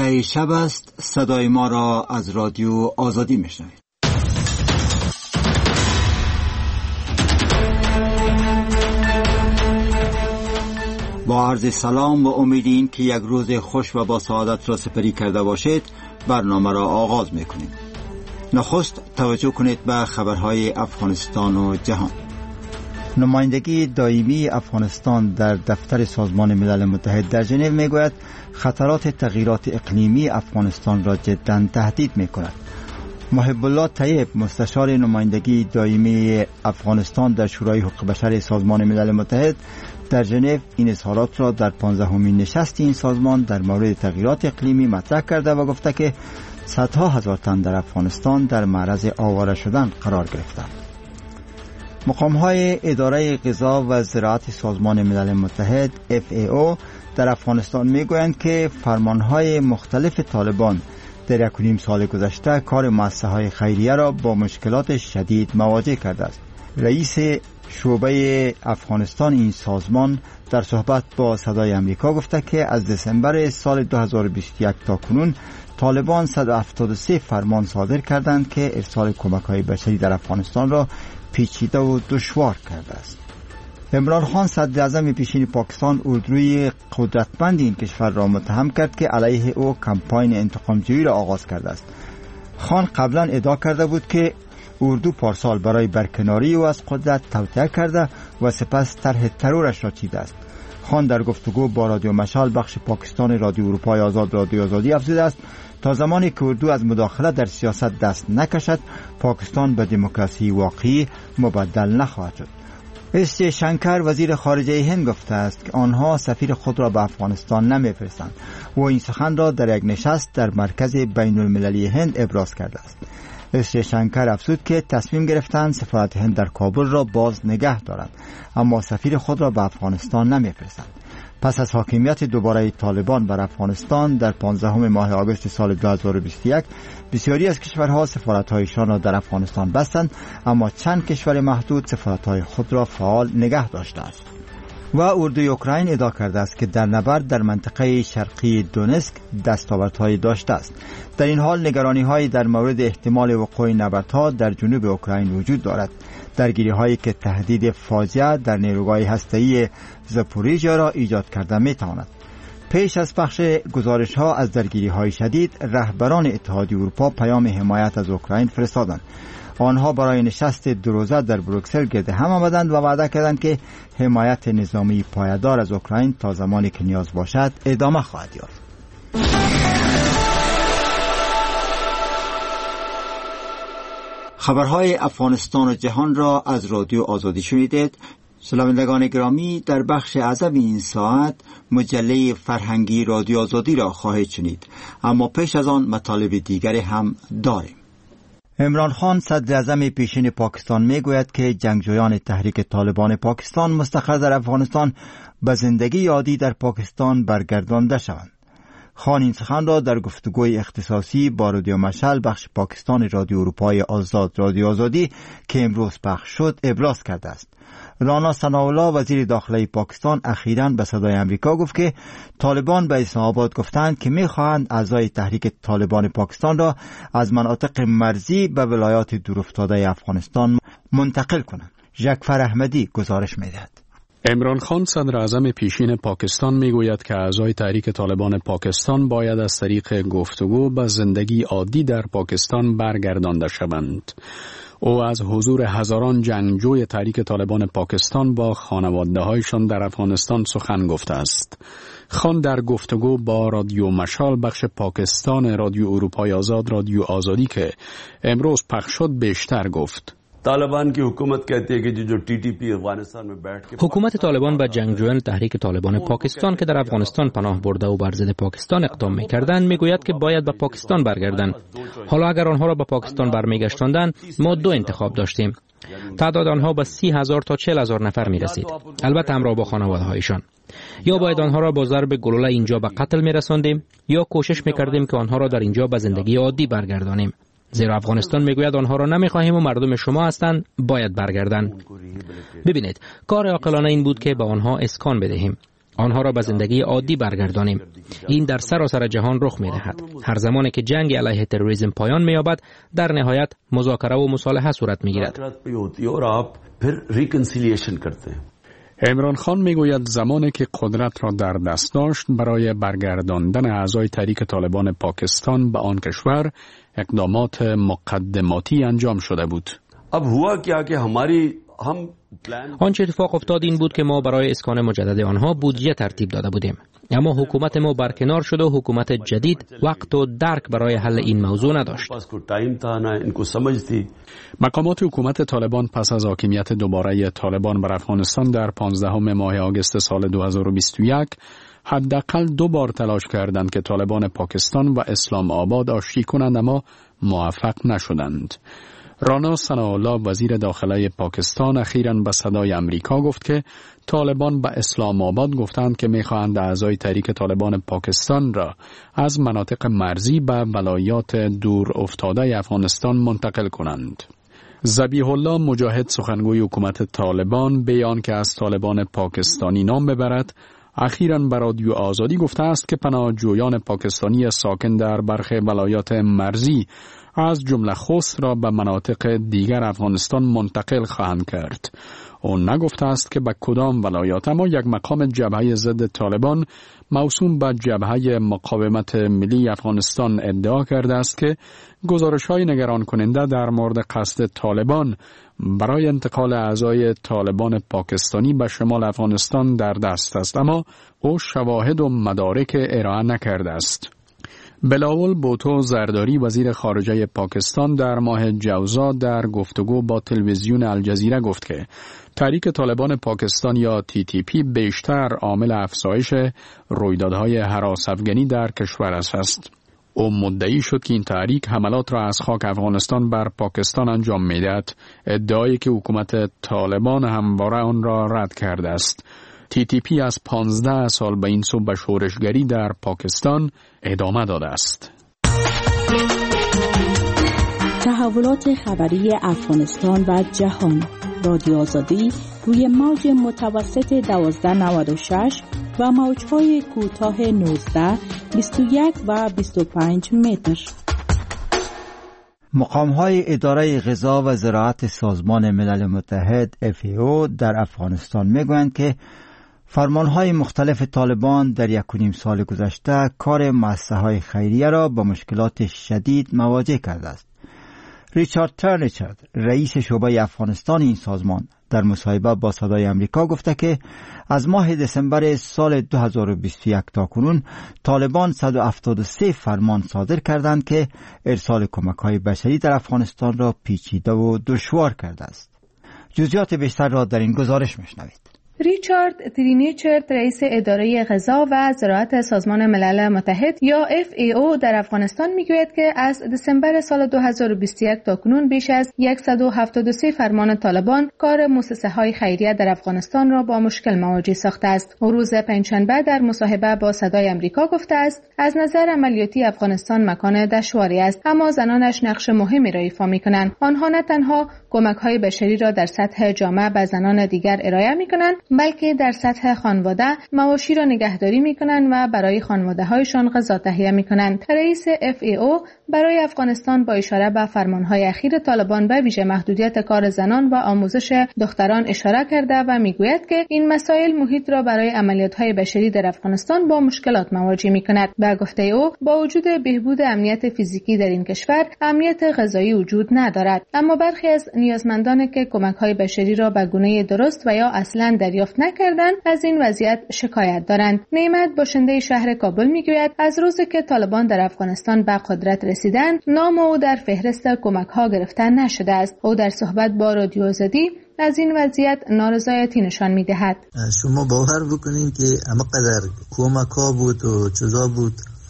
11 شب است. صدای ما را از رادیو آزادی میشنوید. با عرض سلام و امید این که یک روز خوش و با سعادت را سپری کرده باشید، برنامه را آغاز میکنیم. نخست توجه کنید به خبرهای افغانستان و جهان. نمایندگی دائمی افغانستان در دفتر سازمان ملل متحد در ژنو میگوید خطرات تغییرات اقلیمی افغانستان را جداً تهدید میکند. محب الله طیب، مستشار نمایندگی دائمی افغانستان در شورای حقوق بشر سازمان ملل متحد در ژنو این اظهارات را در 15مین نشست این سازمان در مورد تغییرات اقلیمی مطرح کرده و گفته که صدها هزار تن در افغانستان در معرض آواره شدن قرار گرفتند. مقام‌های اداره غذا و زراعت سازمان ملل متحد FAO در افغانستان میگویند که فرمانهای مختلف طالبان در 1.5 سال گذشته کار مؤسسه‌های خیریه را با مشکلات شدید مواجه کرده است. رئیس شعبه افغانستان این سازمان در صحبت با صدای امریکا گفته که از دسامبر سال 2021 تا کنون طالبان 173 فرمان صادر کردند که ارسال کمک‌های بشری در افغانستان را پیچیده و دشوار کرده است. عمران خان صدر اعظم پیشین پاکستان اردوی قدرتمند این کشور را متهم کرد که علیه او کمپاین انتقام‌جویی را آغاز کرده است. خان قبلا ادعا کرده بود که اردو پارسال برای برکناری او از قدرت توطئه کرده و سپس طرح ترورش را چیده است. خان در گفتگو با رادیو مشال بخش پاکستان رادیو اروپای آزاد رادیو آزادی افزوده است تا زمانی که اردو از مداخله در سیاست دست نکشد پاکستان به دموکراسی واقعی مبدل نخواهد شد. اس شنکر وزیر خارجه هند گفته است که آنها سفیر خود را به افغانستان نمی‌فرستند و این سخن را در یک نشست در مرکز بین المللی هند ابراز کرده است. اس شنکر افزود که تصمیم گرفتند سفارت هند در کابل را باز نگه دارند اما سفیر خود را به افغانستان نمی‌فرستند. پس از حاکمیت دوباره طالبان بر افغانستان در 15 ماه آگوست سال 2021 بسیاری از کشورها سفارت‌هایشان را در افغانستان بستند اما چند کشور محدود سفارت‌های خود را فعال نگه داشته است. و اردوی اوکراین ادعا کرده است که در نبرد در منطقه شرقی دونسک دستاوردهایی داشته است. در این حال نگرانی‌هایی در مورد احتمال وقوع نبردها در جنوب اوکراین وجود دارد. درگیری‌هایی که تهدید فاجعه در نیروگاه هسته‌ای زاپوریژیا را ایجاد کرده می‌تواند. پیش از پخش گزارش‌ها از درگیری‌های شدید، رهبران اتحادیه اروپا پیام حمایت از اوکراین فرستادند. آنها برای نشست 2 روزه در بروکسل گرد هم آمدند و وعده کردند که حمایت نظامی پایدار از اوکراین تا زمانی که نیاز باشد ادامه خواهد یافت. خبرهای افغانستان و جهان را از رادیو آزادی شنیدید. شنوندگان گرامی، در بخش عقب این ساعت مجله فرهنگی رادیو آزادی را خواهید شنید، اما پیش از آن مطالب دیگری هم داریم. عمران خان صدر اعظم پیشین پاکستان میگوید که جنگجویان تحریک طالبان پاکستان مستقر در افغانستان به زندگی عادی در پاکستان برگردانده شوند. خان این سخن را در گفتگوی اختصاصی با رادیو مشعل بخش پاکستان رادیو اروپای آزاد رادیو آزادی که امروز پخش شد ابراز کرده است. رانا ثناءالله وزیر داخلی پاکستان اخیراً به صدای امریکا گفت که طالبان به اسلام آباد گفتند که می‌خواهند اعضای تحریک طالبان پاکستان را از مناطق مرزی به ولایات دورافتاده افغانستان منتقل کنند. جعفر احمدی گزارش می‌دهد. عمران خان صدر اعظم پیشین پاکستان میگوید که اعضای تحریک طالبان پاکستان باید از طریق گفتگو به زندگی عادی در پاکستان برگردانده شوند. او از حضور هزاران جنگجوی تحریک طالبان پاکستان با خانواده‌هایشان در افغانستان سخن گفته است. خان در گفتگو با رادیو مشال بخش پاکستان رادیو اروپای آزاد رادیو آزادی که امروز پخش شد بیشتر گفت. طالبان کی حکومت کہتی ہے کہ جو ٹی ٹی پی افغانستان میں بیٹھ کے حکومت طالبان و جنگجویان تحریک طالبان پاکستان که در افغانستان پناه برده و بر ضد پاکستان اقدام می‌کردند میگوید که باید به پاکستان برگردند. حالا اگر آنها را به پاکستان برمیگشتاندند ما 2 انتخاب داشتیم. تعداد آنها به 30,000 تا 40,000 نفر می‌رسید. البته همراه با خانواده‌هایشان. یا باید آنها را با ضرب گلوله اینجا به قتل می‌رساندیم یا کوشش می‌کردیم که آنها را در اینجا به زندگی عادی برگردانیم. زیرا افغانستان میگوید آنها را نمیخواهیم و مردم شما هستند، باید برگردند. ببینید، کار عاقلانه این بود که به آنها اسکان بدهیم. آنها را به زندگی عادی برگردانیم. این در سراسر جهان رخ می‌دهد. هر زمانی که جنگ علیه تروریسم پایان می‌یابد، در نهایت مذاکره و مصالحه صورت می‌گیرد. عمران خان میگوید زمانی که قدرت را در دست داشت برای برگرداندن اعضای تحریک طالبان پاکستان به آن کشور اقدامات مقدماتی انجام شده بود. آنچه اتفاق افتاد این بود که ما برای اسکان مجدد آنها بودجه ترتیب داده بودیم، اما حکومت ما برکنار شد و حکومت جدید وقت و درک برای حل این موضوع نداشت. مقامات حکومت طالبان پس از حاکمیت دوباره طالبان بر افغانستان در 15 ماه آگوست سال 2021 حداقل 2 بار تلاش کردند که طالبان پاکستان و اسلام آباد آشتی کنند، اما موفق نشدند. رانا ثناءالله وزیر داخله پاکستان اخیراً به صدای امریکا گفت که طالبان به اسلام آباد گفتند که می‌خواهند اعضای تحریک طالبان پاکستان را از مناطق مرزی به ولایات دور افتاده افغانستان منتقل کنند. ذبیح الله مجاهد سخنگوی حکومت طالبان بیان که از طالبان پاکستانی نام ببرد اخیراً به رادیو آزادی گفته است که پناهجویان پاکستانی ساکن در برخی ولایات مرزی از جمله خوست را به مناطق دیگر افغانستان منتقل خواهند کرد. او نگفته است که به کدام ولایات، اما یک مقام جبهه ضد طالبان موسوم به جبهه مقاومت ملی افغانستان ادعا کرده است که گزارش‌های نگران کننده در مورد قصد طالبان برای انتقال اعضای طالبان پاکستانی به شمال افغانستان در دست است، اما او شواهد و مدارک ارائه نکرده است. بلاول بوتو زرداری وزیر خارجه پاکستان در ماه جوزا در گفتگو با تلویزیون الجزیره گفت که تحریک طالبان پاکستان یا TTP بیشتر عامل افزایش رویدادهای هراس افغانی در کشور است. او مدعی شد که این تحریک حملات را از خاک افغانستان بر پاکستان انجام می‌دهد، ادعایی که حکومت طالبان همواره آن را رد کرده است. TTP از 15 سال به این سو به شورشگری در پاکستان ادامه داده است. تحولات خبری افغانستان و جهان. رادیو آزادی روی موج متوسط 1296 و موج‌های کوتاه 19، 21 و 25 متر. مقام‌های اداره غذا و زراعت سازمان ملل متحد FAO در افغانستان می‌گویند که فرمانهای مختلف طالبان در 1.5 سال گذشته کار مؤسسه‌های خیریه را با مشکلات شدید مواجه کرده است. ریچارد ترنیچارد، رئیس شعبه افغانستان این سازمان، در مصاحبه با صدای امریکا گفته که از ماه دسامبر سال 2021 تا کنون طالبان 173 فرمان صادر کردند که ارسال کمک‌های بشری در افغانستان را پیچیده و دشوار کرده است. جزئیات بیشتر را در این گزارش می‌شنوید. ریچارد ترینیچرد، رئیس اداره غذا و زراعت سازمان ملل متحد یا FAO در افغانستان میگوید که از دسامبر سال 2021 تا کنون بیش از 173 فرمان طالبان کار مؤسسه‌های خیریه در افغانستان را با مشکل مواجه ساخته است. او روز پنجشنبه در مصاحبه با صدای امریکا گفته است از نظر عملیاتی افغانستان مکان دشواری است، اما زنانش نقش مهمی را ایفا می‌کنند. آنها نه تنها کمک‌های بشری را در سطح جامعه به زنان دیگر ارائه می‌کنند، بلکه در سطح خانواده مواشی را نگهداری می‌کنند و برای خانواده‌هایشان غذا تهیه می‌کنند. رئیس FAO برای افغانستان با اشاره به فرمان‌های اخیر طالبان به ویژه محدودیت کار زنان و آموزش دختران اشاره کرده و می‌گوید که این مسائل محیط را برای عملیات‌های بشری در افغانستان با مشکلات مواجه می‌کند. به گفته او با وجود بهبود امنیت فیزیکی در این کشور، امنیت غذایی وجود ندارد، اما برخی از نیازمندان که کمک‌های بشری را به گونه درست و یا اصلاً دریافت نکردند از این وضعیت شکایت دارند. نعمت باشنده شهر کابل میگوید از روزی که طالبان در افغانستان به قدرت رسیدند نام او در فهرست کمک‌ها گرفته نشده است. او در صحبت با رادیو آزادی از این وضعیت نارضایتی نشان می‌دهد. شما باور بکنین که همقدر کمک‌ها بود و چیزا بود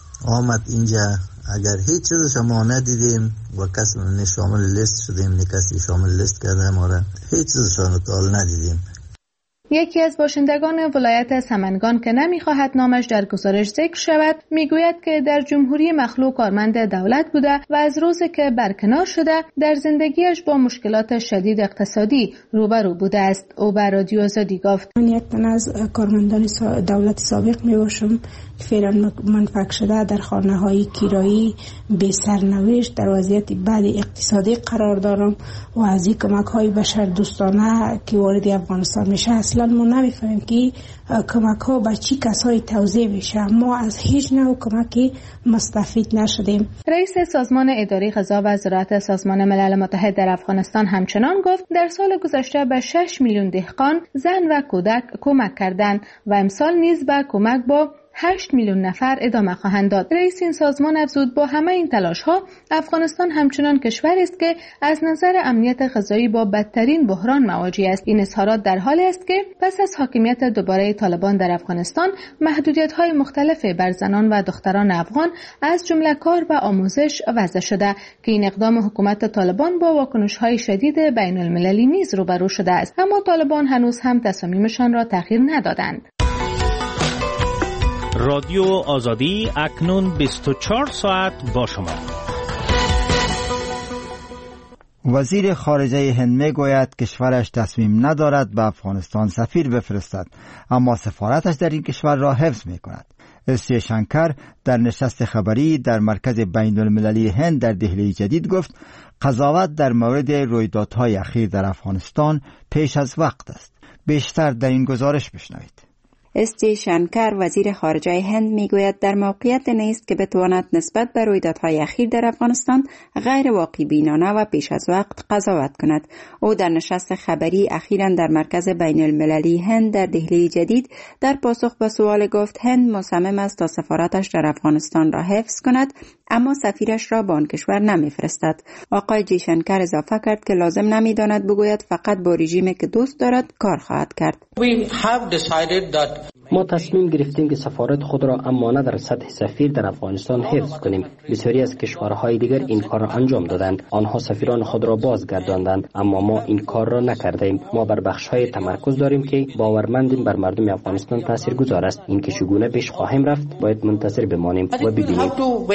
آمد اینجا، اگر هیچ چیز شما ندیدیم و کسی شامل لیست شدیم، کسی شامل لیست کرده ما را، هیچ چیز شما تا ندیدیم. یکی از باشندگان ولایت سمنگان که نمی‌خواهد نامش در گزارش ذکر شود میگوید که در جمهوری مخلوع کارمند دولت بوده و از روزی که برکنار شده در زندگیش با مشکلات شدید اقتصادی روبرو بوده است. او به رادیو آزادی گفت: من یک تن از کارمندان دولت سابق میباشم که فعلا منفک شده در خانه‌های کرایی بی سرنوشت در وضعیت بد اقتصادی قرار دارم و از این کمک‌های بشر دوستانه که وارد افغانستان میشه اصلا ما نمیفهمیم که کمک‌ها به چی کسایی توزیع میشه. ما از هیچ نوع کمکی مستفید نشدیم. رئیس سازمان اداره غذا و زراعت سازمان ملل متحد در افغانستان همچنان گفت در سال گذشته به 6 میلیون دهقان، زن و کودک کمک کردند و امسال نیز به کمک با 8 میلیون نفر ادامه خواهند داد. رئیس این سازمان افزود با همه این تلاش‌ها افغانستان همچنان کشوری است که از نظر امنیت غذایی با بدترین بحران مواجه است. این اظهارات در حالی است که پس از حاکمیت دوباره طالبان در افغانستان محدودیت‌های مختلف بر زنان و دختران افغان از جمله کار و آموزش وضع شده که این اقدام حکومت طالبان با واکنش‌های شدید بین‌المللی نیز روبرو شده است. اما طالبان هنوز هم تصامیمشان را تغییر ندادند. رادیو آزادی اکنون 24 ساعت با شما. وزیر خارجه هند میگوید کشورش تصمیم ندارد به افغانستان سفیر بفرستد، اما سفارتش در این کشور را حفظ میکند. اس جیشنکر در نشست خبری در مرکز بین المللی هند در دهلی جدید گفت قضاوت در مورد رویدادهای اخیر در افغانستان پیش از وقت است. بیشتر در این گزارش بشنوید. اس جیشنکر وزیر خارجه هند میگوید در موقعیت نیست که بتواند نسبت به رویدادهای اخیر در افغانستان غیر واقع بینانه و پیش از وقت قضاوت کند. او در نشست خبری اخیراً در مرکز بین المللی هند در دهلی جدید در پاسخ به سوال گفت هند مصمم است تا سفارتش در افغانستان را حفظ کند، اما سفیرش را به آن کشور نمیفرستد. آقای جیشنکر اضافه کرد که لازم نمیداند بگوید فقط با رژیمی که دوست دارد کار خواهد کرد. ما تصمیم گرفتیم که سفارت خود را امانه در سطح سفیر در افغانستان حفظ کنیم. بسیاری از کشورهای دیگر این کار را انجام دادند. آنها سفیران خود را بازگرداندند، اما ما این کار را نکردیم. ما بر بخش‌های تمرکز داریم که باورمندیم بر مردم افغانستان تاثیرگذار است. این که چگونه پیش خواهیم رفت باید منتظر بمانیم و ببینیم.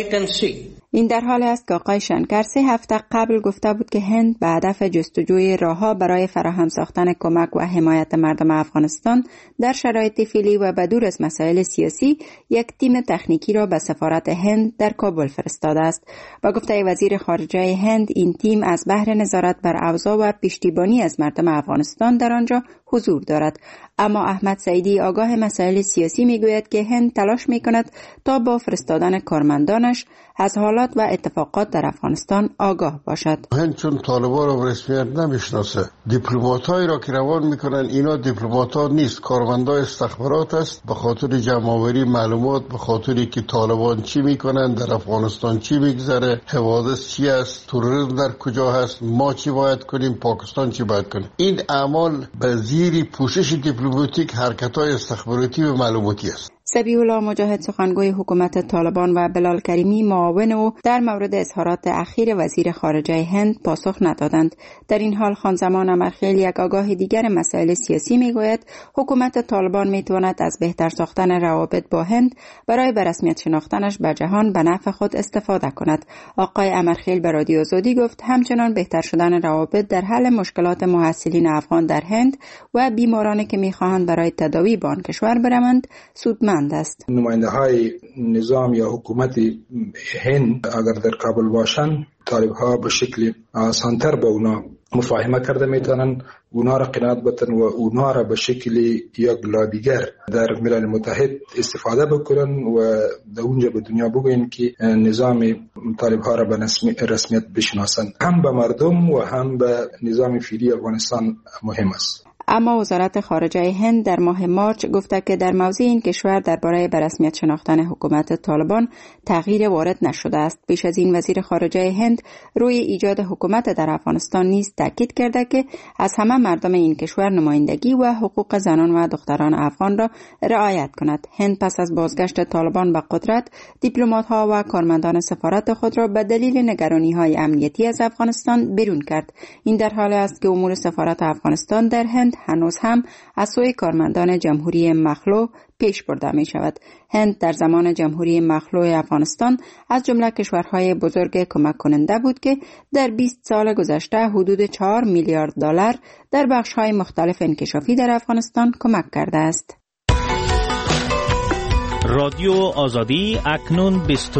این در حال است که آقای شنکر 3 هفته قبل گفته بود که هند به هدف جستجوی راه‌ها برای فراهم ساختن کمک و حمایت مردم افغانستان در شرایط فعلی و بدور از مسائل سیاسی یک تیم تکنیکی را به سفارت هند در کابل فرستاده است. با گفته وزیر خارجه هند این تیم از بهر نظارت بر اوضاع و پشتیبانی از مردم افغانستان در آنجا حضور دارد. اما احمد سعیدی آگاه مسائل سیاسی میگوید که هند تلاش میکند تا با فرستادن کارمندانش از حالات و اتفاقات در افغانستان آگاه باشد. هند چون طالبان را رسمیت نمیشناسه، دیپلمات‌هایی را که روان میکنن اینا دیپلمات‌ها نیست، کارمندای استخبارات است، به خاطر جمع‌آوری معلومات، به خاطری که طالبان چی میکنن در افغانستان، چی میگذره، حوادث چی است، تروریسم در کجا هست، ما چی باید کنیم، پاکستان چی باید کنه. این اعمال به زیر پوشش دیپلماتیک حرکت‌های استخباراتی و معلوماتی است. سبیح الله مجاهد سخنگوی حکومت طالبان و بلال کریمی معاون او در مورد اظهارات اخیر وزیر خارجه هند پاسخ ندادند. در این حال خانزمان امرخیل یک آگاه دیگر مسائل سیاسی میگوید حکومت طالبان میتواند از بهتر ساختن روابط با هند برای به رسمیت شناختنش به جهان به نفع خود استفاده کند. آقای امرخیل به رادیو آزادی گفت همچنان بهتر شدن روابط در حل مشکلات محصلین افغان در هند و بیمارانی که میخواهند برای تداوی به آن کشور بروند سودمند است. نماینده های نظام یا حکومت هند اگر در کابل باشند طالب ها به شکل آسانتر با اونا مفاهمه کرده میتونن، اونا را قناعت بتن و اونا را به شکل یک لابیگر در ملل متحد استفاده بکنن و در اونجا به دنیا بگوین که نظام طالب ها را به رسمیت بشناسن. هم به مردم و هم به نظام فعلی افغانستان مهم است. اما وزارت خارجه هند در ماه مارچ گفته که در موضع این کشور درباره به رسمیت شناختن حکومت طالبان تغییر وارد نشده است. پیش از این وزیر خارجه هند روی ایجاد حکومت در افغانستان نیز تاکید کرده که از همه مردم این کشور نمایندگی و حقوق زنان و دختران افغان را رعایت کند. هند پس از بازگشت طالبان به قدرت دیپلمات‌ها و کارمندان سفارت خود را به دلیل نگرانی‌های امنیتی از افغانستان بیرون کرد. این در حال است که امور سفارت افغانستان در هند هنوز هم از سوی کارمندان جمهوری مخلوع پیش برده می شود. هند در زمان جمهوری مخلوع افغانستان از جمله کشورهای بزرگ کمک کننده بود که در 20 سال گذشته حدود 4 میلیارد دلار در بخش‌های مختلف انکشافی در افغانستان کمک کرده است. رادیو آزادی اکنون